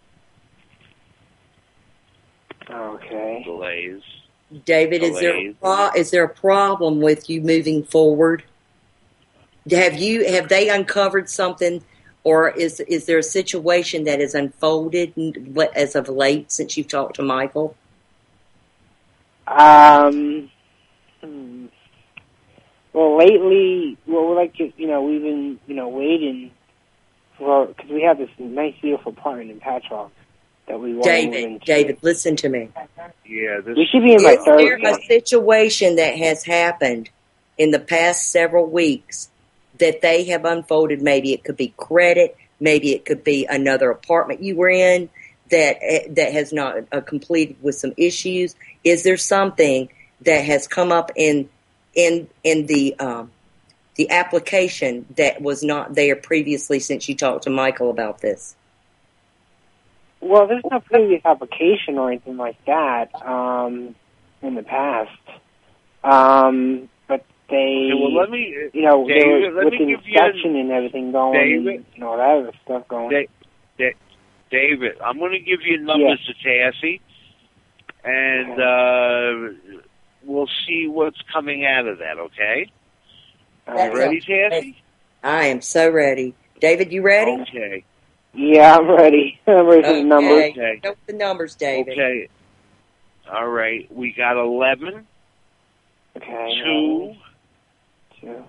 Okay. Delays? David, is there, a pro- is there a problem with you moving forward? Have you, have they uncovered something, or is is there a situation that has unfolded as of late since you've talked to Michael? Um, hmm. Well, lately, well, we're like, you know, we've been, you know, waiting for, because we have this nice, beautiful apartment in Patchogue that we want to move David, into. David, listen to me. Yeah, this We should be in my Is third there one. a situation that has happened in the past several weeks that they have unfolded? Maybe it could be credit, maybe it could be another apartment you were in that that has not uh, completed with some issues. Is there something that has come up in in in the um, the application that was not there previously since you talked to Michael about this? Well, there's no previous application or anything like that um, in the past. Um, but they, okay, well, let me, you know, David, there was, let with me the give you inspection and everything going, David, and you know, that other stuff going. Da- Da- David, I'm going to give you numbers yeah. to Tassie, and uh, we'll see what's coming out of that, okay? Right. Ready, Tassie? I am so ready. David, you ready? Okay. Yeah, I'm ready. I'm ready for Okay. the numbers. Okay. Note the numbers, David. Okay. All right. We got eleven, Okay. two, Two,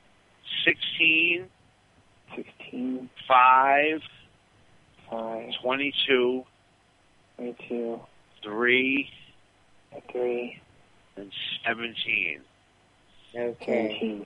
sixteen, sixteen, five, five, twenty-two, twenty-two, three, three, and seventeen. Okay. seventeen.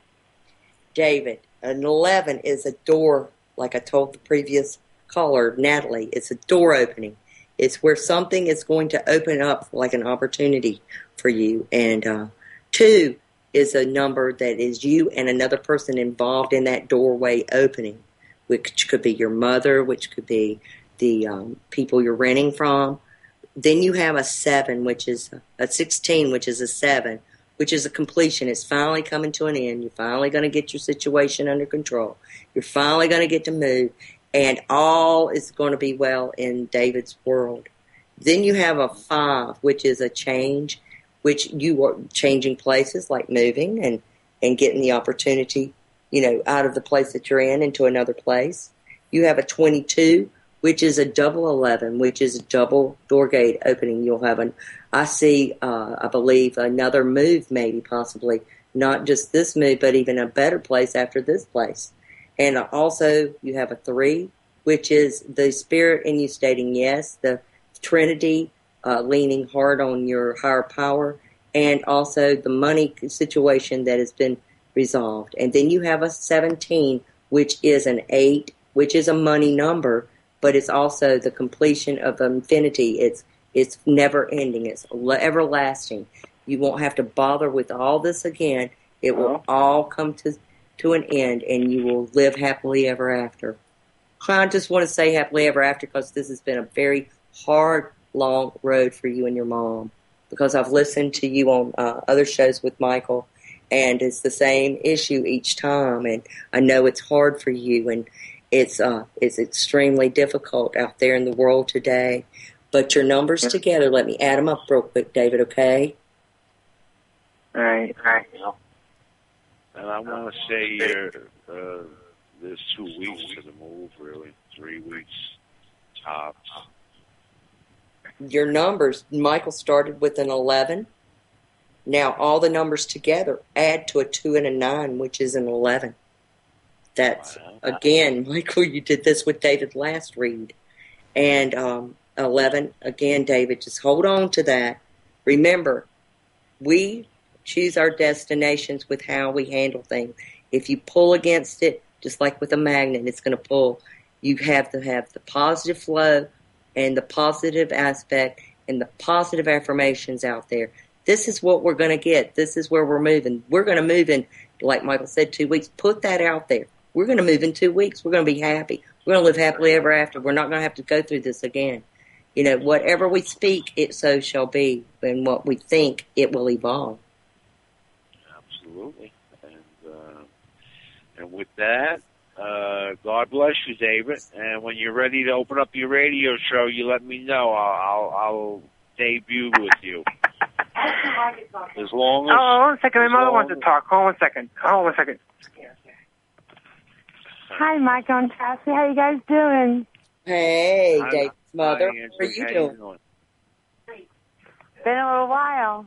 David, an eleven is a door, like I told the previous caller, Natalie. It's a door opening. It's where something is going to open up like an opportunity for you. And uh, two is a number that is you and another person involved in that doorway opening, which could be your mother, which could be the um, people you're renting from. Then you have a seven, which is a sixteen, which is a seven, which is a completion. It's finally coming to an end. You're finally going to get your situation under control. You're finally going to get to move, and all is going to be well in David's world. Then you have a five, which is a change, which you are changing places, like moving and, and getting the opportunity, you know, out of the place that you're in into another place. You have a twenty-two, which is a double eleven, which is a double door gate opening. You'll have an, I see, uh, I believe, another move maybe possibly, not just this move, but even a better place after this place. And also you have a three, which is the spirit in you stating yes, the Trinity uh, leaning hard on your higher power, and also the money situation that has been resolved. And then you have a seventeen, which is an eight, which is a money number, but it's also the completion of infinity. It's it's never ending. It's everlasting. You won't have to bother with all this again. It will all come to to an end, and you will live happily ever after. I just want to say happily ever after because this has been a very hard, long road for you and your mom, because I've listened to you on uh, other shows with Michael, and it's the same issue each time, and I know it's hard for you, and it's uh, it's extremely difficult out there in the world today. But your numbers together, let me add them up real quick, David, okay? All right, all right. And I want to say you're, uh, there's two weeks to the move, really. Three weeks tops. Your numbers, Michael started with an eleven. Now all the numbers together add to a two and a nine, which is an eleven. That's, wow. Again, Michael, you did this with David last read. And um, eleven, again, David, just hold on to that. Remember, we choose our destinations with how we handle things. If you pull against it, just like with a magnet, it's going to pull. You have to have the positive flow and the positive aspect and the positive affirmations out there. This is what we're going to get. This is where we're moving. We're going to move in, like Michael said, two weeks. Put that out there. We're going to move in two weeks. We're going to be happy. We're going to live happily ever after. We're not going to have to go through this again. You know, whatever we speak, it so shall be. And what we think, it will evolve. Absolutely. And, uh, and with that, uh, God bless you, David. And when you're ready to open up your radio show, you let me know. I'll, I'll, I'll debut with you. As long as... Oh, hold on a second. My mother wants to talk. Hold on a second. Hold on a second. Hi, Michael and Cassie. How you guys doing? Hey, Hi, David's mother. hi, How are you How doing? you doing? Been a little while.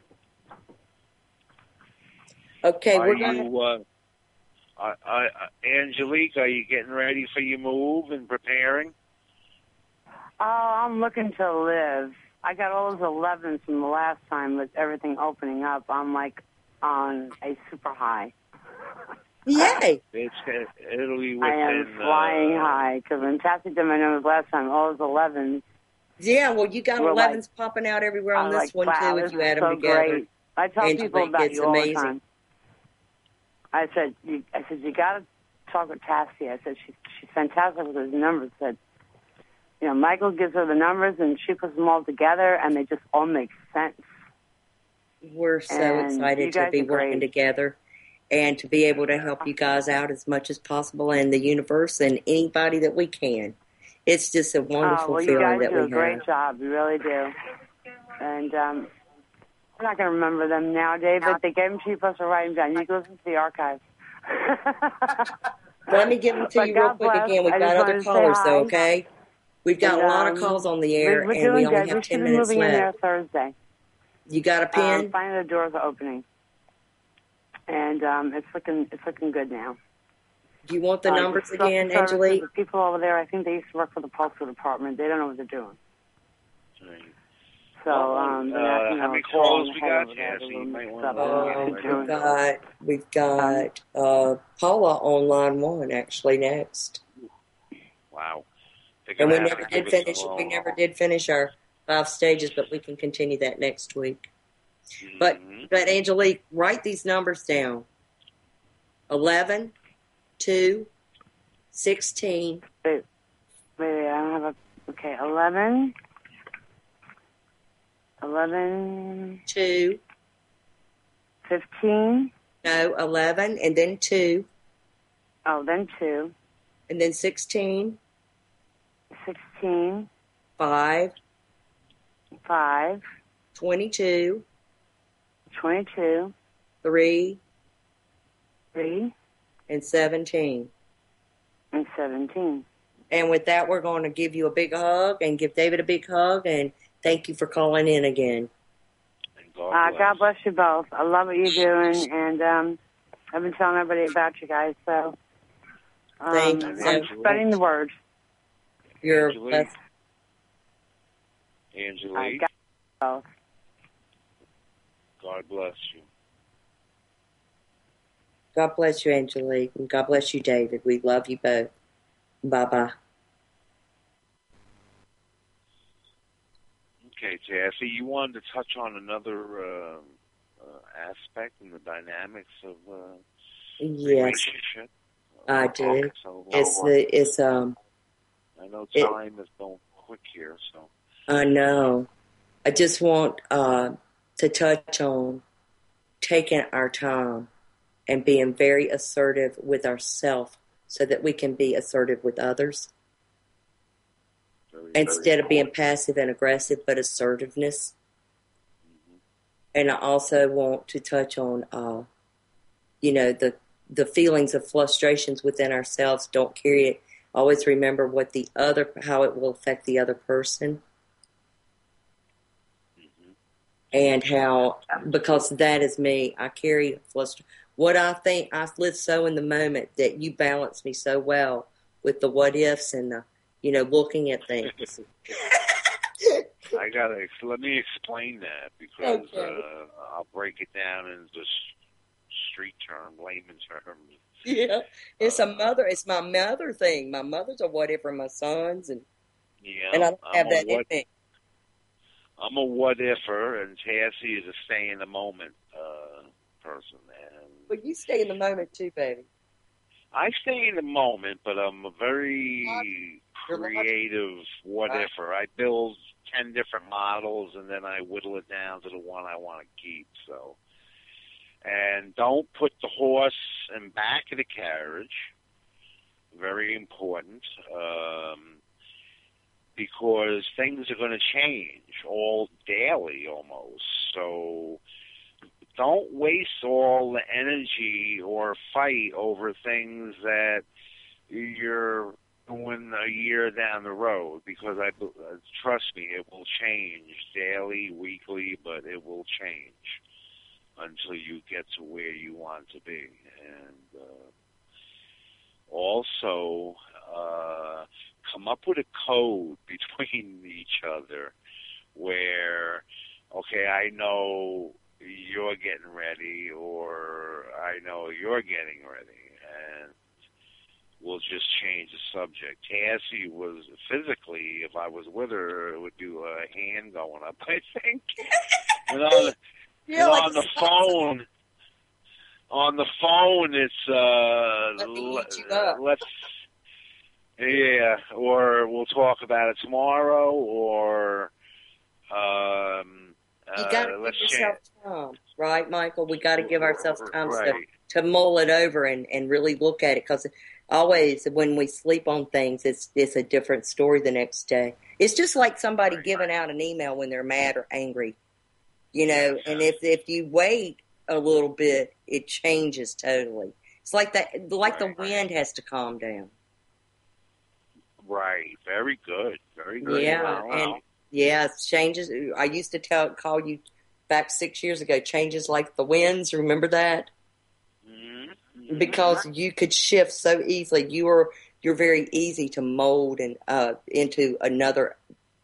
Okay, Are we're going to... you, uh, uh, uh, Angelique, are you getting ready for your move and preparing? Oh, I'm looking to live. I got all those elevens from the last time with everything opening up. I'm like on a super high. Yay! It's, it'll be within... I am flying uh, high because when Cassie did my numbers last time, all those elevens. Yeah, well, you got We're elevens like- popping out everywhere on I'm this like, one, wow, too, this if you is add them so together. great. I tell Angelique, people about it's you all amazing. the time. I said, you, I said, you got to talk with Cassie. I said, she, she's fantastic with those numbers. I said, you know, Michael gives her the numbers and she puts them all together and they just all make sense. We're so And you excited to guys be are working great. together and to be able to help you guys out as much as possible and the universe and anybody that we can. It's just a wonderful Oh, well, you feeling guys that do we a great have. job. You really do. And um, I'm not going to remember them now, David. They gave them to you, plus to write them down. You can listen to the archives. Let me give them to But you real God quick bless. again. We've I got just other wanted to say callers, though, hi. okay? We've got And, a lot um, of calls on the air, we're, we're and doing we only good. have We ten should be minutes moving in there left. Thursday. You got a pen? Um, finally, the doors are opening, and um, it's looking it's looking good now. Do you want the Uh, numbers the again, social services, Angelique? The people over there, I think they used to work for the postal department. They don't know what they're doing. Right. So Well, um, uh, they're asking how them many to call calls on we the head got, over there, Cassie? the You little might mixed want up to and Uh, what they're we've doing. got, we've got uh, Paula on line one, actually, next. Wow. They're And gonna we have never to give did us a finish. We little- never did finish our five stages, but we can continue that next week. But Mhm. but Angelique, write these numbers down: eleven, two, sixteen. Wait, wait, I don't have a. Okay, eleven. Eleven. Two. Fifteen. No, eleven, and then two, Oh, then two. and then sixteen, Sixteen. five, Five. twenty-two, Twenty-two. three, Three. and seventeen. And seventeen. And with that, we're going to give you a big hug and give David a big hug, and thank you for calling in again. And God Uh, bless. God bless you both. I love what you're doing, and um, I've been telling everybody about you guys, so um, Thank you I'm so spreading the word. You're Angelique. blessed. Angelique, Uh, God, God bless you. God bless you, Angelique, and God bless you, David. We love you both. Bye-bye. Okay, Cassie, you wanted to touch on another uh, uh, aspect in the dynamics of uh, Yes, relationship. I Okay, do. so, It's the it's um I know it- time is going quick here, so I know. I just want uh, to touch on taking our time and being very assertive with ourselves so that we can be assertive with others very, instead very of being passive and aggressive, but assertiveness. Mhm. And I also want to touch on, uh, you know, the the feelings of frustrations within ourselves. Don't carry it. Always remember what the other, how it will affect the other person. Mhm. And how, because that is me, I carry frustration. What I think, I live so in the moment that you balance me so well with the what ifs and the, you know, looking at things. I gotta ex- let me explain that because Okay. uh, I'll break it down into s- street term, layman terms. Yeah, it's a mother, it's my mother thing. My mother's a whatever, my sons, and, Yeah, and I don't I'm have a that in what me. I'm a what ifer, and Cassie is a stay in the moment uh, person. And But you stay in the moment too, baby. I stay in the moment, but I'm a very creative what-iffer. I build ten different models, and then I whittle it down to the one I want to keep. So, and don't put the horse in back of the carriage. Very important, um, because things are going to change all daily almost. So don't waste all the energy or fight over things that you're doing a year down the road, because I uh, trust me, it will change daily, weekly, but it will change until you get to where you want to be. And uh, also, uh, come up with a code between each other where, okay, I know you're getting ready, or I know you're getting ready, and we'll just change the subject. Cassie was physically, if I was with her, it would do a hand going up, I think. And on the, yeah, and like on the phone, on the phone, it's uh, Let me eat you uh, up. let's, yeah, or we'll talk about it tomorrow, or um, You uh, got to give let's yourself change. time, right, Michael? We got to give ourselves time Right. to, to mull it over and, and really look at it, because always when we sleep on things, it's it's a different story the next day. It's just like somebody Right. giving out an email when they're mad or angry, you know. Yes. And if if you wait a little bit, it changes totally. It's like that, like Right. the wind has to calm down. Right. Very good. Very good. Yeah, Wow. and yeah, it changes. I used to tell call you back six years ago. Changes like the winds. Remember that? Mm-hmm. Because you could shift so easily. You were you're very easy to mold and uh, into another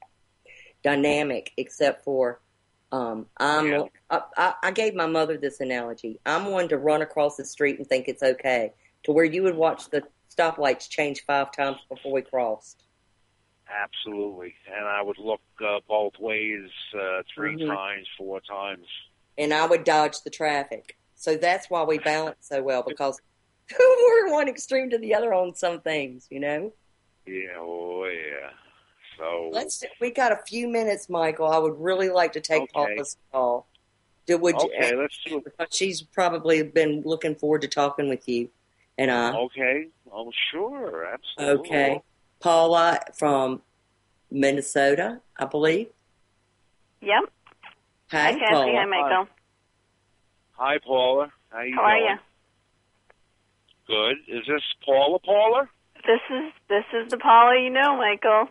dynamic. Except for um, I'm. Yeah. I, I, I gave my mother this analogy. I'm one to run across the street and think it's okay, to where you would watch the stoplights change five times before we crossed. Absolutely. And I would look uh, both ways uh, three Mhm. times, four times. And I would dodge the traffic. So that's why we balance so well, because we're one extreme to the other on some things, you know. Yeah. Oh, yeah. So. Let's. We got a few minutes, Michael. I would really like to take Okay. Paula's call. Do, would you, Okay. Let's do it. because she's probably been looking forward to talking with you and I. Okay. Oh, sure. Absolutely. Okay. Paula from Minnesota, I believe. Yep. Hi, Hi, Cassie. Paula. Hi, Michael. Hi, Paula. How you How are doing? you? Good. Is this Paula? Paula? This is this is the Paula you know, Michael.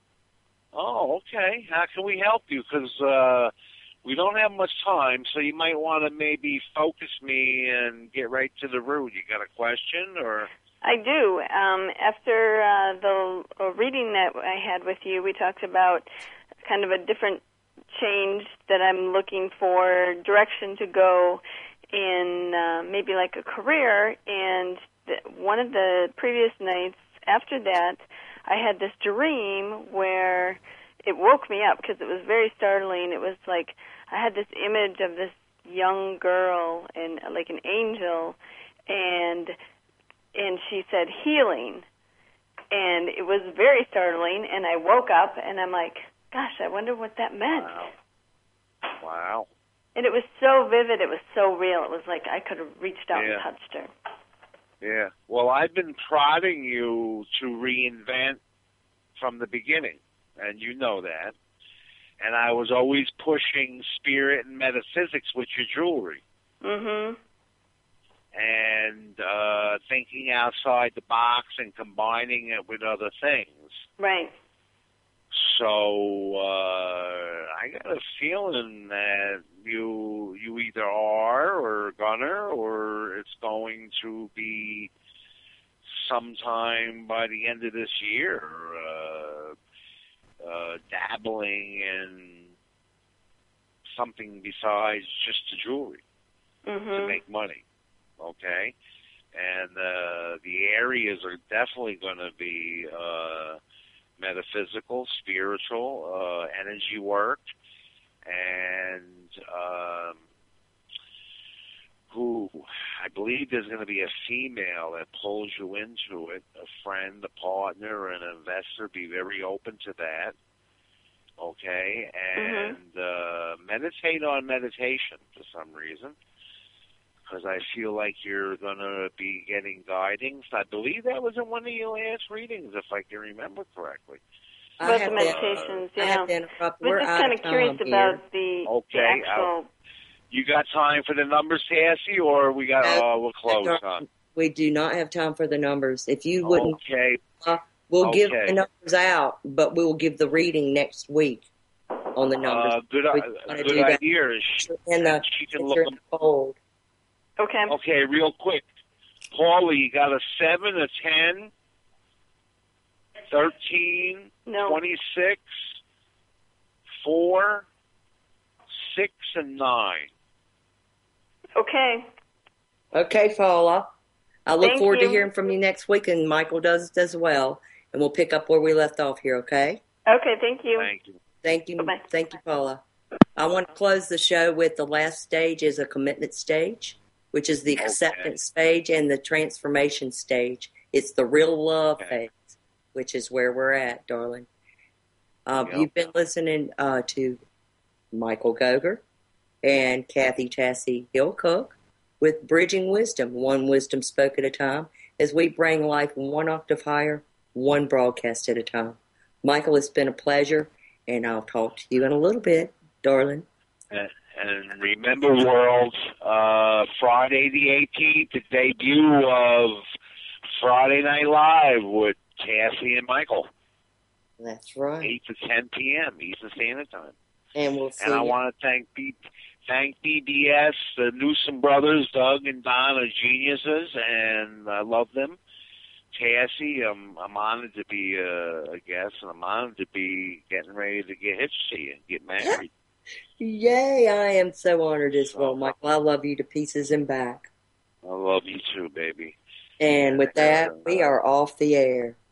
Oh, okay. How can we help you? Because uh, we don't have much time, so you might want to maybe focus me and get right to the root. You got a question, or? I do. Um, after uh, the uh, reading that I had with you, we talked about kind of a different change that I'm looking for, direction to go in, uh, maybe like a career. And the, one of the previous nights after that, I had this dream where it woke me up because it was very startling. It was like I had this image of this young girl and like an angel, and and she said healing, and it was very startling. And I woke up and I'm like, gosh, I wonder what that meant. Wow. Wow. And it was so vivid. It was so real. It was like I could have reached out Yeah. and touched her. Yeah. Well, I've been prodding you to reinvent from the beginning, and you know that. And I was always pushing spirit and metaphysics with your jewelry. Mm-hmm. And uh, thinking outside the box and combining it with other things. Right. So uh, I got a feeling that you you either are or gonna, or it's going to be sometime by the end of this year, uh, uh, dabbling in something besides just the jewelry Mm-hmm. to make money. Okay, and uh, the areas are definitely going to be uh, metaphysical, spiritual, uh, energy work, and um, who I believe there's going to be a female that pulls you into it, a friend, a partner, an investor. Be very open to that. Okay, and mm-hmm. uh, meditate on meditation for some reason, because I feel like you're going to be getting guidings. I believe that was in one of your last readings, if I can remember correctly. About the meditations, to, yeah. I have to interrupt. We're, We're just kind of curious here. about the, okay, the actual... Uh, you got time for the numbers, Cassie, or we got, no, uh, we're close on? We do not have time for the numbers. If you wouldn't... Okay. Uh, we'll okay. give the numbers out, but we will give the reading next week on the numbers. Uh, good uh, good idea. And the, she can look them. Cold. Okay. Okay, real quick. Paula, you got a seven, a ten, thirteen, no. twenty-six, four, six, and nine. Okay. Okay, Paula. I look Thank forward you. to hearing from you next week, and Michael does as well. And we'll pick up where we left off here, okay? Okay, thank you. Thank you. Thank you. Bye-bye. Thank you, Paula. I want to close the show with the last stage is a commitment stage, which is the acceptance okay. stage and the transformation stage. It's the real love okay. phase, which is where we're at, darling. Uh, yep. You've been listening uh, to Michael Goger and Kathy Tassie Hill Cook with Bridging Wisdom, one wisdom spoke at a time, as we bring life one octave higher, one broadcast at a time. Michael, it's been a pleasure, and I'll talk to you in a little bit, darling. And, and remember, world, uh, Friday the eighteenth, the debut of Friday Night Live with Cassie and Michael. That's right. eight to ten p.m. Eastern Standard Time. And we'll see. And I you. want to thank B- thank B B S, the Newsom brothers, Doug and Don are geniuses, and I love them. Cassie, I'm, I'm honored to be a, a guest, and I'm honored to be getting ready to get hitched to you and get married. Yay, I am so honored as well, Michael. I love you to pieces and back. I love you too, baby. And with that, we are off the air.